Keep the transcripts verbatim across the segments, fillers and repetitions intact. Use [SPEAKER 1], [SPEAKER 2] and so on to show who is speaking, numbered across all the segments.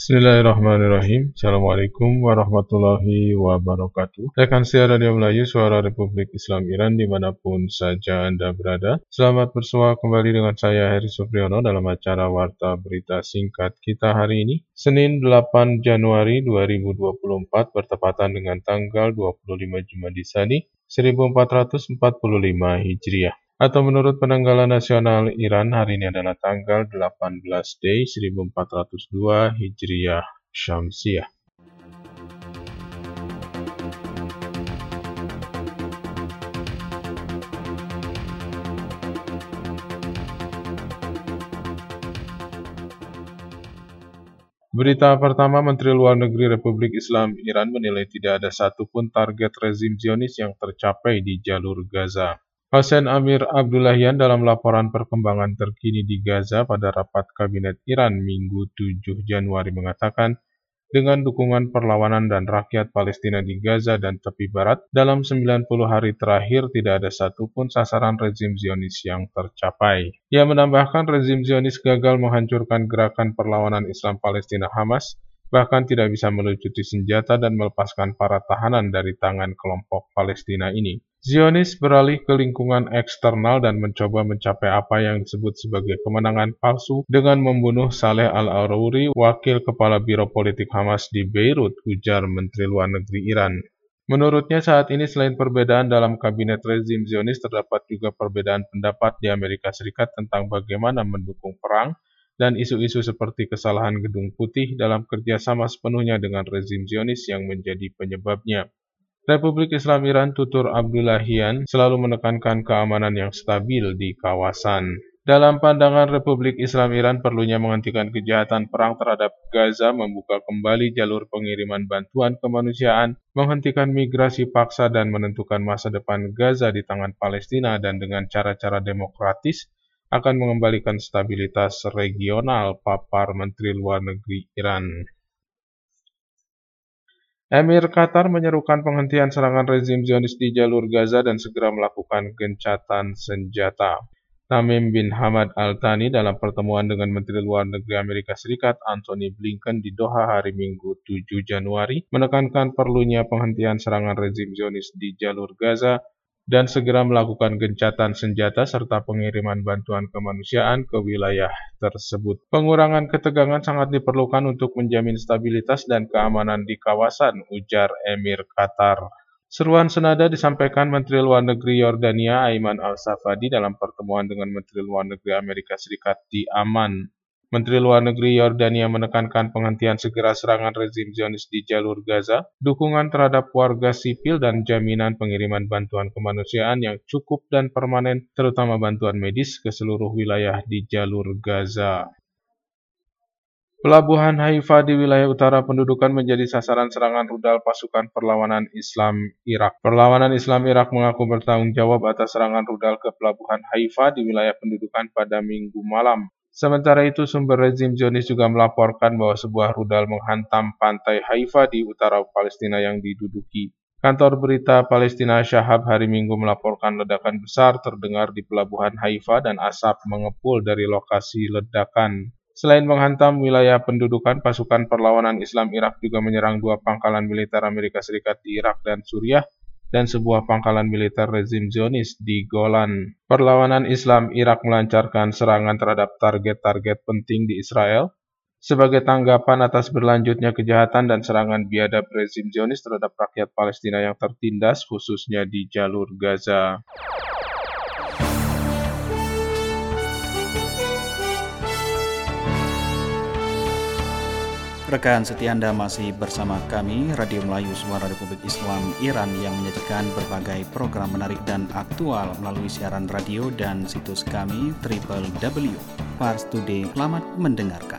[SPEAKER 1] Bismillahirrahmanirrahim. Assalamualaikum warahmatullahi wabarakatuh. Rekan siar Radio Melayu, Suara Republik Islam Iran dimanapun saja Anda berada. Selamat bersua kembali dengan saya Heri Supriyono dalam acara Warta Berita Singkat kita hari ini, Senin delapan Januari dua ribu dua puluh empat, bertepatan dengan tanggal dua puluh lima Jumadisani seribu empat ratus empat puluh lima Hijriah. Atau menurut penanggalan nasional Iran, hari ini adalah tanggal delapan belas Dei seribu empat ratus dua Hijriah Syamsiah. Berita pertama, Menteri Luar Negeri Republik Islam Iran menilai tidak ada satupun target rezim Zionis yang tercapai di jalur Gaza. Hossein Amir Abdullahian dalam laporan perkembangan terkini di Gaza pada rapat Kabinet Iran Minggu tujuh Januari mengatakan, dengan dukungan perlawanan dan rakyat Palestina di Gaza dan tepi barat, dalam sembilan puluh hari terakhir tidak ada satupun sasaran rezim Zionis yang tercapai. Ia menambahkan rezim Zionis gagal menghancurkan gerakan perlawanan Islam Palestina Hamas, bahkan tidak bisa melucuti senjata dan melepaskan para tahanan dari tangan kelompok Palestina ini. Zionis beralih ke lingkungan eksternal dan mencoba mencapai apa yang disebut sebagai kemenangan palsu dengan membunuh Saleh Al-Arouri, wakil kepala Biro Politik Hamas di Beirut, ujar Menteri Luar Negeri Iran. Menurutnya saat ini selain perbedaan dalam kabinet rezim Zionis, terdapat juga perbedaan pendapat di Amerika Serikat tentang bagaimana mendukung perang dan isu-isu seperti kesalahan Gedung Putih dalam kerjasama sepenuhnya dengan rezim Zionis yang menjadi penyebabnya. Republik Islam Iran tutur Abdullahian selalu menekankan keamanan yang stabil di kawasan. Dalam pandangan Republik Islam Iran, perlunya menghentikan kejahatan perang terhadap Gaza, membuka kembali jalur pengiriman bantuan kemanusiaan, menghentikan migrasi paksa dan menentukan masa depan Gaza di tangan Palestina dan dengan cara-cara demokratis akan mengembalikan stabilitas regional, papar Menteri Luar Negeri Iran. Emir Qatar menyerukan penghentian serangan rezim Zionis di jalur Gaza dan segera melakukan gencatan senjata. Tamim bin Hamad Al-Thani dalam pertemuan dengan Menteri Luar Negeri Amerika Serikat Antony Blinken di Doha hari Minggu tujuh Januari menekankan perlunya penghentian serangan rezim Zionis di jalur Gaza dan segera melakukan gencatan senjata serta pengiriman bantuan kemanusiaan ke wilayah tersebut. Pengurangan ketegangan sangat diperlukan untuk menjamin stabilitas dan keamanan di kawasan, ujar Emir Qatar. Seruan senada disampaikan Menteri Luar Negeri Yordania Ayman Al-Safadi dalam pertemuan dengan Menteri Luar Negeri Amerika Serikat di Amman. Menteri Luar Negeri Yordania menekankan penghentian segera serangan rezim Zionis di jalur Gaza, dukungan terhadap warga sipil dan jaminan pengiriman bantuan kemanusiaan yang cukup dan permanen, terutama bantuan medis ke seluruh wilayah di jalur Gaza. Pelabuhan Haifa di wilayah utara pendudukan menjadi sasaran serangan rudal pasukan perlawanan Islam Irak. Perlawanan Islam Irak mengaku bertanggung jawab atas serangan rudal ke pelabuhan Haifa di wilayah pendudukan pada Minggu malam. Sementara itu, sumber rezim Zionis juga melaporkan bahwa sebuah rudal menghantam pantai Haifa di utara Palestina yang diduduki. Kantor berita Palestina Shahab hari Minggu melaporkan ledakan besar terdengar di pelabuhan Haifa dan asap mengepul dari lokasi ledakan. Selain menghantam wilayah pendudukan, pasukan perlawanan Islam Irak juga menyerang dua pangkalan militer Amerika Serikat di Irak dan Suriah, dan sebuah pangkalan militer rezim Zionis di Golan. Perlawanan Islam Irak melancarkan serangan terhadap target-target penting di Israel sebagai tanggapan atas berlanjutnya kejahatan dan serangan biadab rezim Zionis terhadap rakyat Palestina yang tertindas, khususnya di jalur Gaza.
[SPEAKER 2] Rekan setia Anda masih bersama kami, Radio Melayu Suara Republik Islam Iran yang menyajikan berbagai program menarik dan aktual melalui siaran radio dan situs kami w w w titik pars today. Selamat mendengarkan.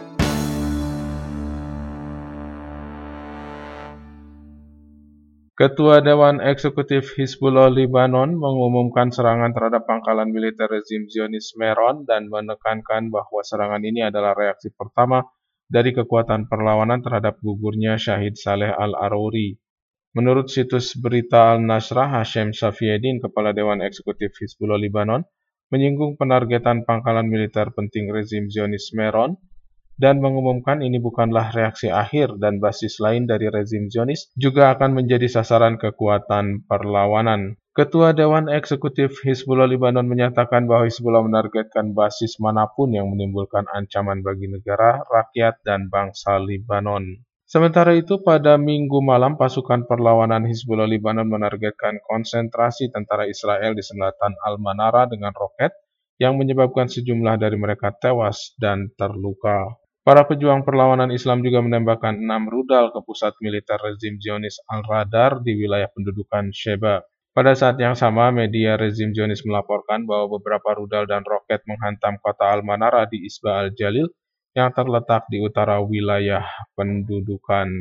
[SPEAKER 1] Ketua Dewan Eksekutif Hizbullah Lebanon mengumumkan serangan terhadap pangkalan militer rezim Zionis Meron dan menekankan bahwa serangan ini adalah reaksi pertama dari kekuatan perlawanan terhadap gugurnya Syahid Saleh Al-Arouri. Menurut situs berita Al-Nasrah, Hashem Safieddin, Kepala Dewan Eksekutif Hizbullah Lebanon, menyinggung penargetan pangkalan militer penting rezim Zionis Meron dan mengumumkan ini bukanlah reaksi akhir dan basis lain dari rezim Zionis juga akan menjadi sasaran kekuatan perlawanan. Ketua Dewan Eksekutif Hizbullah Lebanon menyatakan bahwa Hizbullah menargetkan basis manapun yang menimbulkan ancaman bagi negara, rakyat, dan bangsa Lebanon. Sementara itu, pada Minggu malam, pasukan perlawanan Hizbullah Lebanon menargetkan konsentrasi tentara Israel di selatan Al-Manara dengan roket yang menyebabkan sejumlah dari mereka tewas dan terluka. Para pejuang perlawanan Islam juga menembakkan enam rudal ke pusat militer rezim Zionis Al-Radar di wilayah pendudukan Sheba. Pada saat yang sama, media rezim Zionis melaporkan bahwa beberapa rudal dan roket menghantam kota Al-Manara di Isba Al-Jalil yang terletak di utara wilayah pendudukan.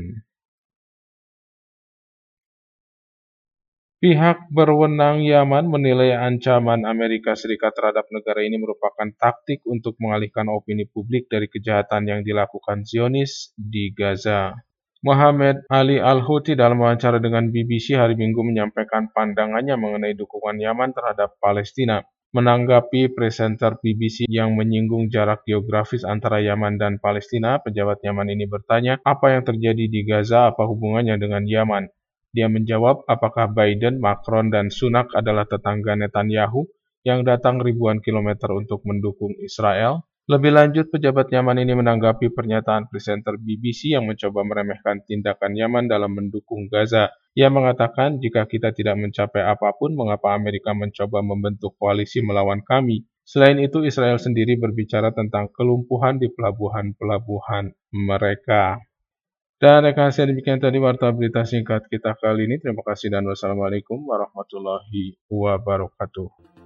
[SPEAKER 1] Pihak berwenang Yaman menilai ancaman Amerika Serikat terhadap negara ini merupakan taktik untuk mengalihkan opini publik dari kejahatan yang dilakukan Zionis di Gaza. Muhammad Ali Al-Houthi dalam wawancara dengan B B C hari Minggu menyampaikan pandangannya mengenai dukungan Yaman terhadap Palestina. Menanggapi presenter B B C yang menyinggung jarak geografis antara Yaman dan Palestina, pejabat Yaman ini bertanya apa yang terjadi di Gaza, apa hubungannya dengan Yaman. Dia menjawab, apakah Biden, Macron, dan Sunak adalah tetangga Netanyahu yang datang ribuan kilometer untuk mendukung Israel? Lebih lanjut, pejabat Yaman ini menanggapi pernyataan presenter B B C yang mencoba meremehkan tindakan Yaman dalam mendukung Gaza. Ia mengatakan, jika kita tidak mencapai apapun, mengapa Amerika mencoba membentuk koalisi melawan kami? Selain itu, Israel sendiri berbicara tentang kelumpuhan di pelabuhan-pelabuhan mereka. Dan rekan-rekan demikian tadi warta berita singkat kita kali ini. Terima kasih dan wassalamualaikum warahmatullahi wabarakatuh.